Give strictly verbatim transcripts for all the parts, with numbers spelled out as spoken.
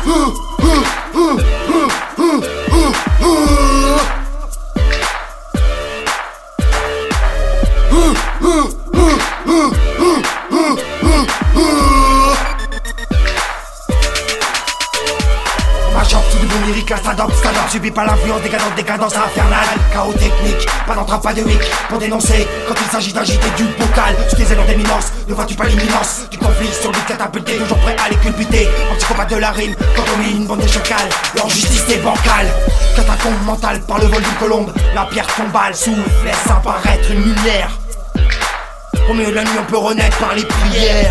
Lyrique, la stand-up, stand-up, subit pas l'influence des cadences, des cadences infernales. Chaos technique, pas d'entrave, pas de hic pour dénoncer quand il s'agit d'agiter du bocal. Sous tes élans d'éminence, ne vois-tu pas l'imminence du conflit sur lui catapulté, toujours prêt à les culbuter. En psychopathe de la rime, quand on met une bande de chacals, leur justice est bancale. Catacombe mentale par le vol d'une colombe, la pierre tombale souffle, laisse apparaître une lumière. Au milieu de la nuit, on peut renaître par les prières.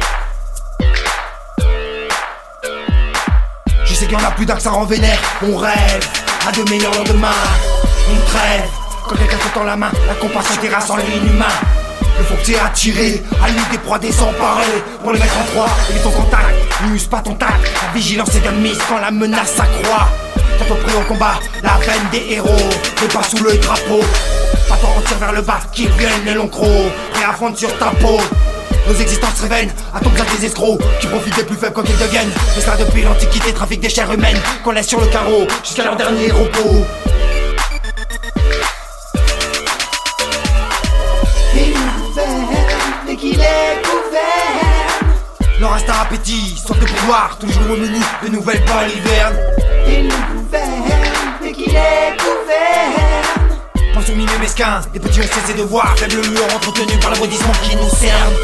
Je sais qu'il y en a plus d'un que ça rend vénère. On rêve à de meilleurs lendemains. On trêve quand quelqu'un te tend la main. La compasse se terrasse en l'inhumain. Le faut que t'aies attiré à lui des proies désemparées. Pour les mettre en croix, évite ton contact, n'use pas ton tact. La vigilance est de mise quand la menace s'accroît. Tantôt prêt au combat, la veine des héros n'est pas sous le drapeau. Pas toi on tire vers le bas, qui viennent les longs crocs, prêt à fondre sur ta peau. Nos existences révèlent à ton plat des escrocs qui profitent des plus faibles quand ils deviennent. Mais ça depuis l'antiquité, trafic des chairs humaines qu'on laisse sur le carreau jusqu'à leur dernier repos. Et nous gouverne, dès qu'il est gouverne. Leur instinct appétit, soif de pouvoir, toujours au menu de nouvelles balivernes. Et nous gouverne, dès qu'il est gouverne. Pense aux milieux mesquins, des petits ont cessé de voir. Faible lueur entretenue par l'abrutissement qui nous cerne.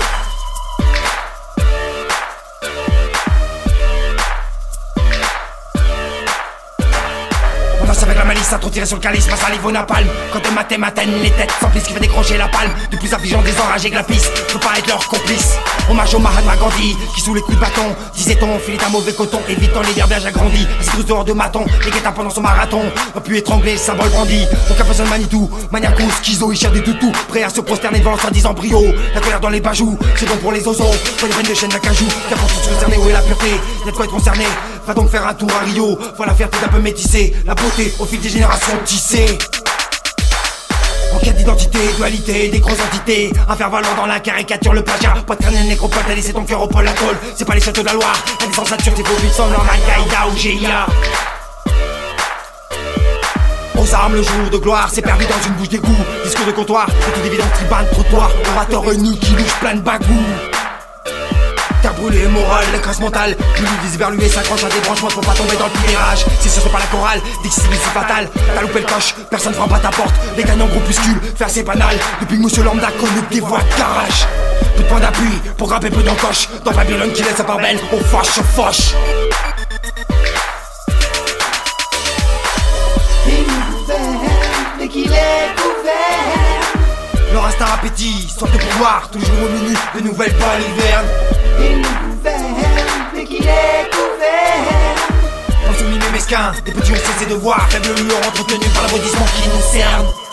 Avec la malice à trop tirer sur le calice, ma salive au napalm. Quand tes matins m'atteignent, les têtes s'emplissent, qui fait décrocher la palme. De plus affligeant des enragés glapissent, faut pas être leur complice. Hommage au Mahatma Gandhi, qui sous les coups de bâton disait-on, filet un mauvais coton, évitant les verbiages agrandis. Assis tous dehors de maton, les guettins pendant son marathon a pu étrangler le symbole brandi. Donc un personne Manitou, maniaco, schizo, il cherche des toutous, prêt à se prosterner devant le soi-disant brio. La colère dans les bajoux, c'est bon pour les oiseaux. Pas une reine de chaîne d'acajou, car pour tous concerner, où est la pureté? Y'a de quoi être concerné, va donc faire un tour à Rio. Voilà faire tout un peu métissé, la beauté au fil des générations tissées. En quête d'identité, dualité, des grosses entités. Un faire valoir dans la caricature, le plagiat. Pas de crânien nécropole, t'as laissé ton cœur au pôle atoll. C'est pas les châteaux de la Loire, y'a des sensations, c'est faux, puis semble en Al-Qaïda ou G I A. Aux armes, le jour de gloire, c'est perdu dans une bouche d'égout. Discours de comptoir, c'est tout évident, tribun de trottoir. Orateur nu qui louche plein de bagou. Terre brûlée, morale, l'écrase mentale. Plus vise vers lui et s'accroche à des branchements pour pas tomber dans le pirage. Si ce serait pas la chorale, d'ici c'est fatal. T'as loupé le coche, personne frappe à ta porte. Les gagnants groupuscules, faire ses banales. Depuis que Monsieur Lambda connu des voix garage. Peu de points d'appui pour grimper peu d'encoche. Dans Babylone qui laisse sa part belle, on fâche, on fâche. Et nous gouverne, dès qu'il est gouverne. Leur instinct appétit, soif de pouvoir, toujours au menu de nouvelles balivernes. Et nous gouverne, dès qu'il est gouverne. Pense aux milieux mesquins, des petits ont cessé de voir. Faible lueur entretenue par l'abrutissement qui nous cerne.